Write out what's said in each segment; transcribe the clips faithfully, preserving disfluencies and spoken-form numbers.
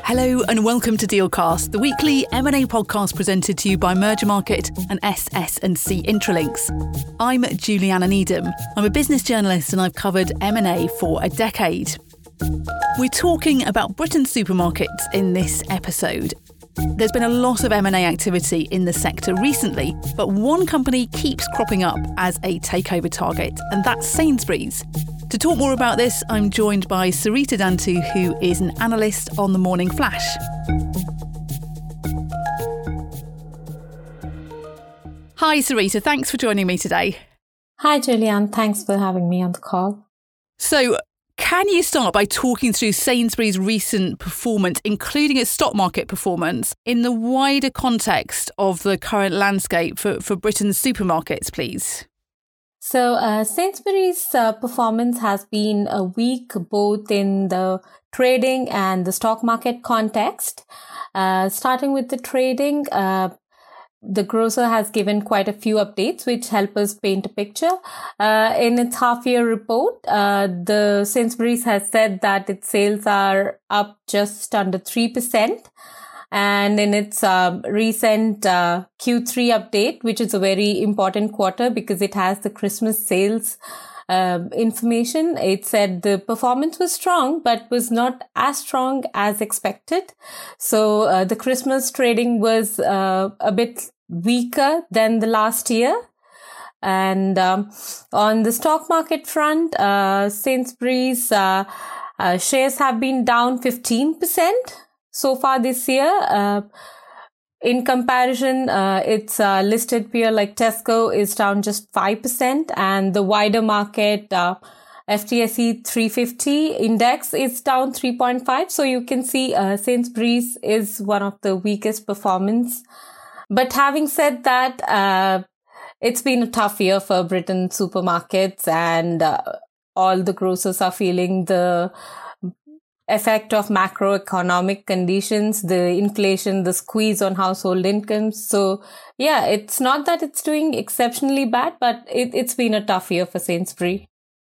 Hello and welcome to Dealcast, the weekly M and A podcast presented to you by Mergermarket and S S and C Intralinks. I'm Juliana Needham. I'm a business journalist and I've covered M and A for a decade. We're talking about Britain's supermarkets in this episode. There's been a lot of M and A activity in the sector recently, but one company keeps cropping up as a takeover target, and that's Sainsbury's. To talk more about this, I'm joined by Sarita Dantu, who is an analyst on the Morning Flash. Hi, Sarita. Thanks for joining me today. Hi, Julianne. Thanks for having me on the call. So, can you start by talking through Sainsbury's recent performance, including its stock market performance, in the wider context of the current landscape for, for Britain's supermarkets, please? So uh, Sainsbury's uh, performance has been uh, weak both in the trading and the stock market context. Uh, starting with the trading, uh, the grocer has given quite a few updates which help us paint a picture. Uh, in its half-year report, uh, the Sainsbury's has said that its sales are up just under three percent. And in its uh, recent uh, Q three update, which is a very important quarter because it has the Christmas sales uh, information, it said the performance was strong, but was not as strong as expected. So uh, the Christmas trading was uh, a bit weaker than the last year. And um, on the stock market front, uh, Sainsbury's uh, uh, shares have been down fifteen percent. So far this year. Uh, in comparison, uh, its uh, listed peer like Tesco is down just five percent, and the wider market uh, F T S E three fifty index is down three point five. So you can see uh, Sainsbury's is one of the weakest performance. But having said that, uh, it's been a tough year for Britain supermarkets, and uh, all the grocers are feeling the effect of macroeconomic conditions, the inflation, the squeeze on household incomes. So, yeah, it's not that it's doing exceptionally bad, but it, it's been a tough year for Sainsbury.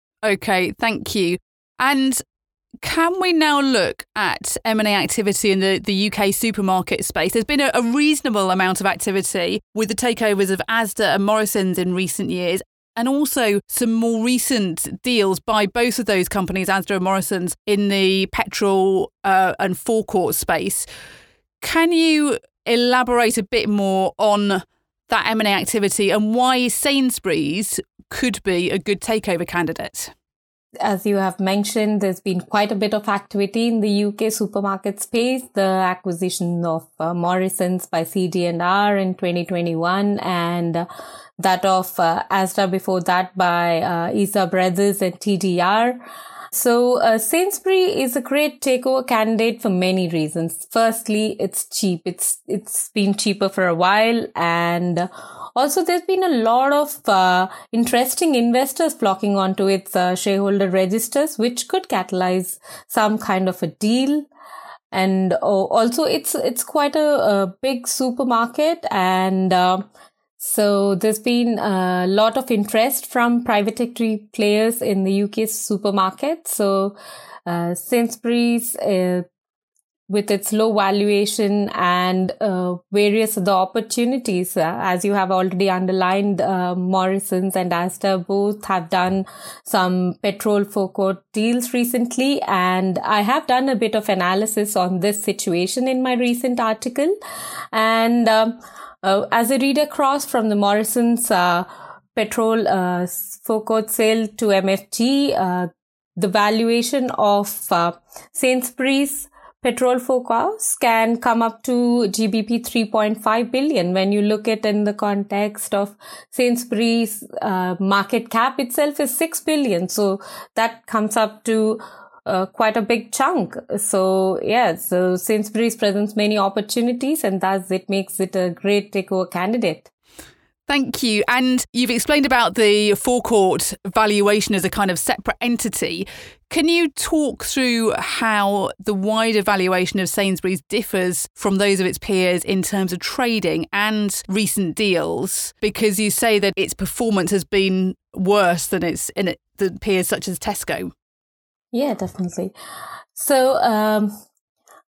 OK, thank you. And can we now look at M and A activity in the, the U K supermarket space? There's been a, a reasonable amount of activity with the takeovers of Asda and Morrisons in recent years, and also some more recent deals by both of those companies, Asda and Morrisons, in the petrol uh, and forecourt space. Can you elaborate a bit more on that M and A activity and why Sainsbury's could be a good takeover candidate? As you have mentioned, there's been quite a bit of activity in the U K supermarket space. The acquisition of uh, Morrisons by C D and R in twenty twenty-one, and uh, that of uh, Asda before that by uh, Isa Brothers and T D R. So uh, Sainsbury is a great takeover candidate for many reasons. Firstly, it's cheap. It's it's been cheaper for a while, and also there's been a lot of uh, interesting investors flocking onto its uh, shareholder registers, which could catalyze some kind of a deal. And uh, also it's it's quite a, a big supermarket, and uh, so there's been a lot of interest from private equity players in the U K supermarket. So uh, Sainsbury's, uh, with its low valuation and uh, various other opportunities, uh, as you have already underlined, uh, Morrisons and Asda both have done some petrol forecourt deals recently, and I have done a bit of analysis on this situation in my recent article. And um, uh, as a read across from the Morrisons uh, petrol uh, forecourt sale to M F G, uh, the valuation of uh, Sainsbury's petrol forecasts can come up to G B P three point five billion when you look at in the context of Sainsbury's uh, market cap itself is six billion. So that comes up to uh, quite a big chunk. So yeah, so Sainsbury's presents many opportunities, and thus it makes it a great takeover candidate. Thank you. And you've explained about the forecourt valuation as a kind of separate entity. Can you talk through how the wider valuation of Sainsbury's differs from those of its peers in terms of trading and recent deals? Because you say that its performance has been worse than its in it, the peers such as Tesco. Yeah, definitely. So um,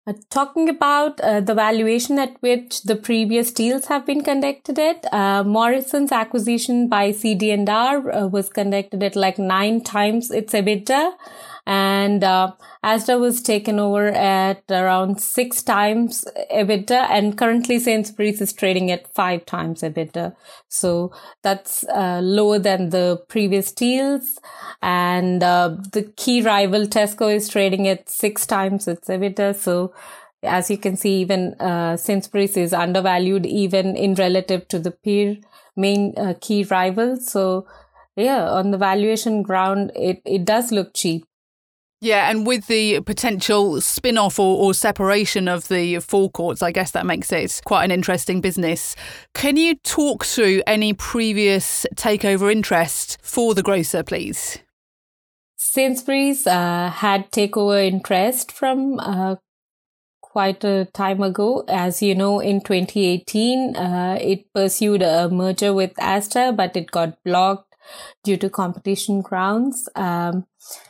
Uh, talking about uh, the valuation at which the previous deals have been conducted at, uh, Morrisons acquisition by C D and R uh, was conducted at like nine times its EBITDA. And uh, Asda was taken over at around six times EBITDA, and currently Sainsbury's is trading at five times EBITDA. So that's uh, lower than the previous deals. And uh, the key rival Tesco is trading at six times its EBITDA. So as you can see, even uh, Sainsbury's is undervalued even in relative to the peer main uh, key rivals. So yeah, on the valuation ground, it, it does look cheap. Yeah, and with the potential spin-off or, or separation of the forecourts, I guess that makes it quite an interesting business. Can you talk through any previous takeover interest for the grocer, please? Sainsbury's uh, had takeover interest from uh, quite a time ago. As you know, in twenty eighteen, uh, it pursued a merger with Asda, but it got blocked due to competition grounds. Um,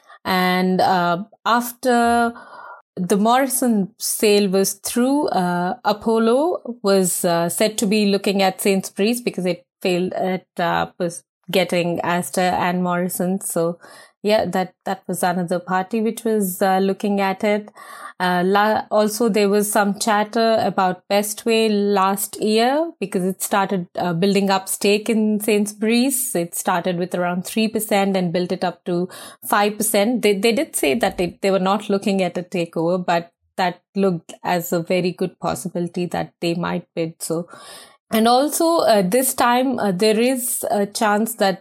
And uh, after the Morrison sale was through, uh, Apollo was uh, said to be looking at Sainsbury's because it failed at uh, was getting Asda and Morrison. So yeah, that, that was another party which was uh, looking at it. Uh, la- also, there was some chatter about Bestway last year because it started uh, building up stake in Sainsbury's. It started with around three percent and built it up to five percent. They, they did say that they, they were not looking at a takeover, but that looked as a very good possibility that they might bid. So, and also uh, this time uh, there is a chance that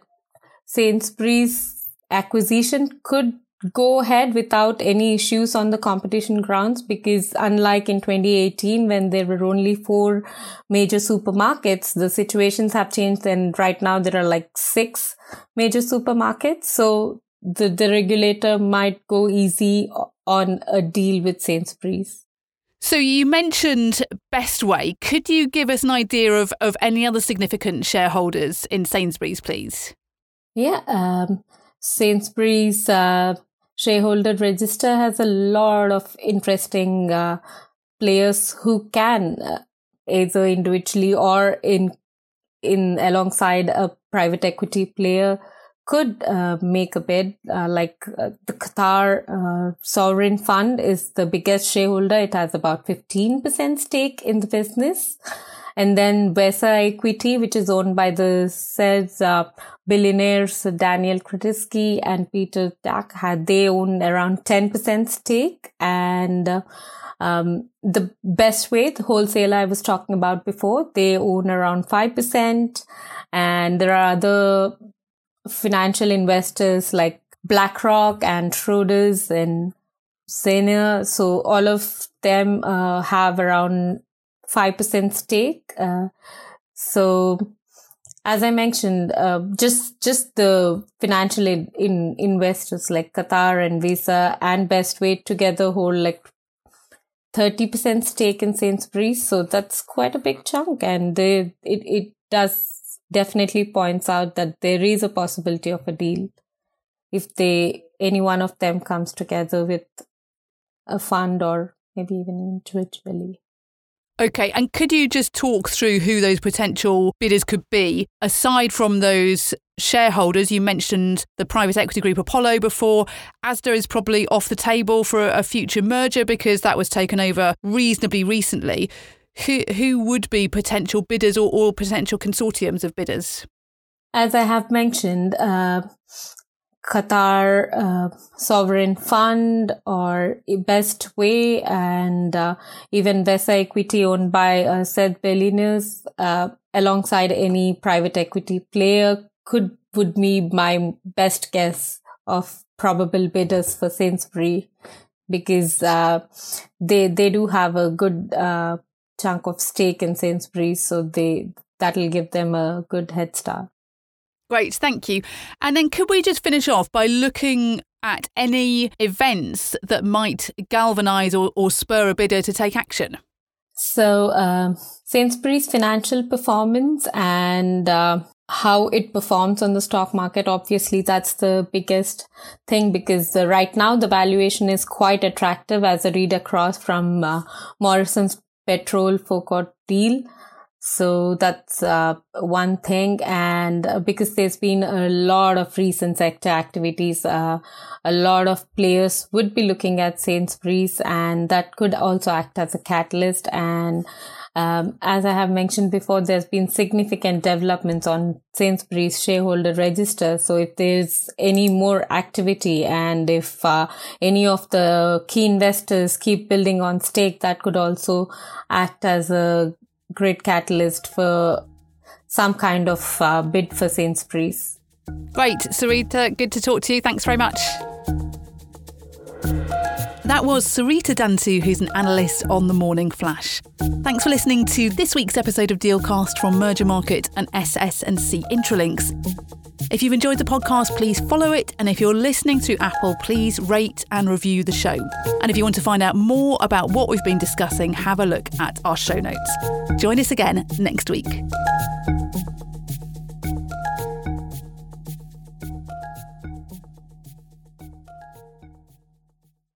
Sainsbury's acquisition could go ahead without any issues on the competition grounds, because unlike in twenty eighteen when there were only four major supermarkets, the situations have changed and right now there are like six major supermarkets. So the, the regulator might go easy on a deal with Sainsbury's. So you mentioned Bestway. Could you give us an idea of, of any other significant shareholders in Sainsbury's, please? Yeah, um, Sainsbury's uh, shareholder register has a lot of interesting uh, players who can uh, either individually or in in alongside a private equity player could uh, make a bid. Uh, like uh, the Qatar uh, Sovereign Fund is the biggest shareholder. It has about fifteen percent stake in the business. And then Vesa Equity, which is owned by the said uh, billionaires Daniel Kretinsky and Peter Tak, had they own around ten percent stake. And uh, um, the Bestway, the wholesaler I was talking about before, they own around five percent. And there are other financial investors like BlackRock and Schroders and Senior. So all of them uh, have around five percent stake. Uh, so as I mentioned, uh, just just the financial in, in investors like Qatar and Visa and Bestway together hold like thirty percent stake in Sainsbury's. So that's quite a big chunk, and they, it, it does definitely points out that there is a possibility of a deal if they any one of them comes together with a fund or maybe even individually. Okay, and could you just talk through who those potential bidders could be? Aside from those shareholders, you mentioned the private equity group Apollo before. Asda is probably off the table for a future merger because that was taken over reasonably recently. Who who would be potential bidders or, or potential consortiums of bidders? As I have mentioned, uh, Qatar uh, Sovereign Fund or Bestway and uh, even Vesa Equity owned by uh, said billionaires uh, alongside any private equity player could would be my best guess of probable bidders for Sainsbury, because uh, they they do have a good uh, chunk of stake in Sainsbury's, so they that'll give them a good head start. Great, thank you. And then could we just finish off by looking at any events that might galvanise or, or spur a bidder to take action? So uh, Sainsbury's financial performance and uh, how it performs on the stock market. Obviously, that's the biggest thing, because uh, right now the valuation is quite attractive as a read across from uh, Morrison's Petrol forecourt deal. So that's uh, one thing. And uh, because there's been a lot of recent sector activities, uh, a lot of players would be looking at Sainsbury's, and that could also act as a catalyst. And um, as I have mentioned before, there's been significant developments on Sainsbury's shareholder register. So if there's any more activity, and if uh, any of the key investors keep building on stake, that could also act as a great catalyst for some kind of uh, bid for Sainsbury's. Great. Sarita, good to talk to you. Thanks very much. That was Sarita Dantu, who's an analyst on the Morning Flash. Thanks for listening to this week's episode of Dealcast from Merger Market and S S and C Intralinks. If you've enjoyed the podcast, please follow it. And if you're listening through Apple, please rate and review the show. And if you want to find out more about what we've been discussing, have a look at our show notes. Join us again next week.